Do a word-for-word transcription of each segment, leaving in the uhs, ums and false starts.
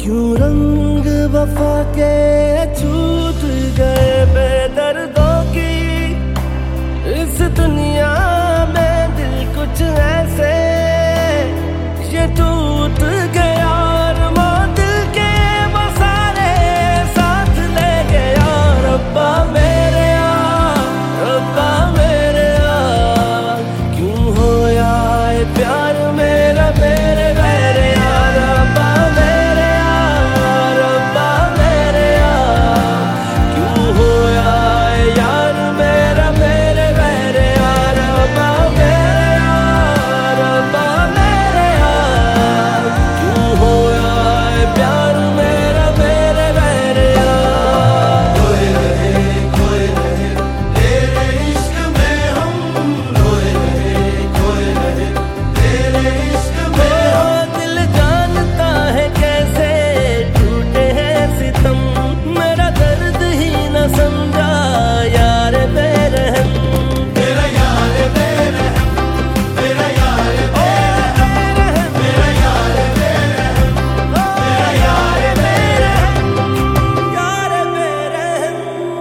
क्यों रंग वफा के छूट गए बेदर्दों की इस दुनिया में दिल कुछ ऐसे ये टूट गया और वो दिल के वो सारे साथ ले गया। रब्बा मेरे आ, रब्बा मेरे आ, क्यों होया ये प्यार मेरा मेरे मेरे आ। रब्बा मेरे आ, रब्बा मेरे आ, क्यों होया ये यार मेरा मेरे मेरे आ। रब्बा मेरे आ, रब्बा मेरे आ, क्यों होया ये प्यार मेरा मेरे मेरे आ। खोए रहे खोए रहे तेरे इश्क में हम, खोए रहे खोए रहे तेरे इश्क में मेरा दिल जानता है कैसे टूटे हैं सितम, मेरा दर्द ही न समझा यार बेरहम। तेरा यार बेरहम, तेरा यार बेरहम, मेरा यार बेरहम, मेरा यार बेरहम। यार बेरहम।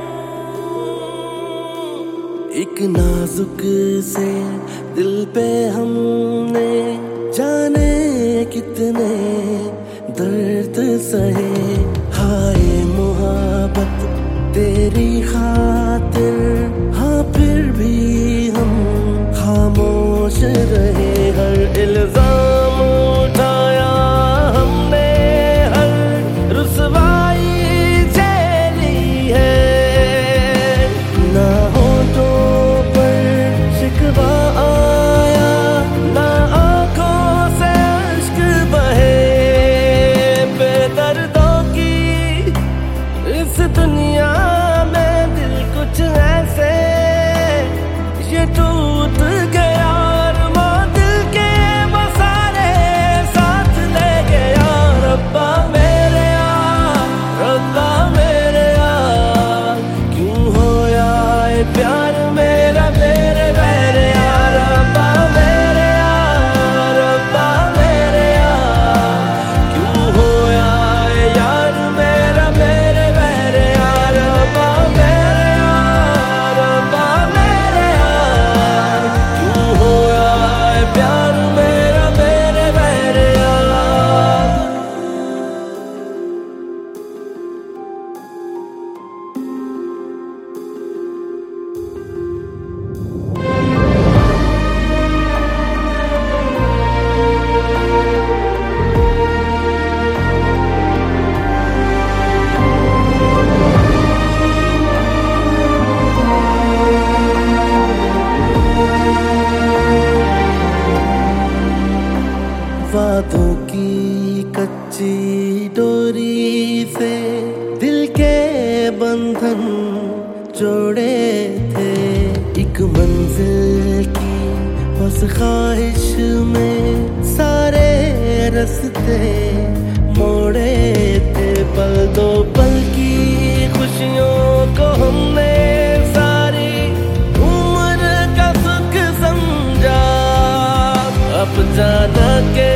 एक नाजुक से दिल पे हमने जाने कितने दर्द सहे। हाय मोहब्बत तेरी खातिर, हाँ फिर भी हम खामोश रहे। हर इल्जाम उठाया हमने, हर रुसवाई झेली है। ना होठों पर शिकवा आया, ना आंखों से अश्क बहे। बेदर्दों की इस दुनिया में दिल कुछ ऐसे ये टूट गया और वो दिल के वो सारे साथ ले गया। रब्बा मेरे आ, रब्बा मेरे आ, क्यों होया ये प्यार मेरा मेरे मेरे आ। रब्बा मेरे आ, रब्बा मेरे आ, क्यों होया ये यार मेरा मेरे मेरे आ। रब्बा मेरे आ, रब्बा मेरे आ, क्यों होया ये प्यार मेरा मेरे मेरे आ। वादों की कच्ची डोरी से दिल के बंधन जोड़े थे। एक मंजिल की बस ख्वाहिश में सारे रास्ते मोड़े थे। पल दो पल की खुशियों को हमने सारी उम्र का सुख समझा। अब जाना के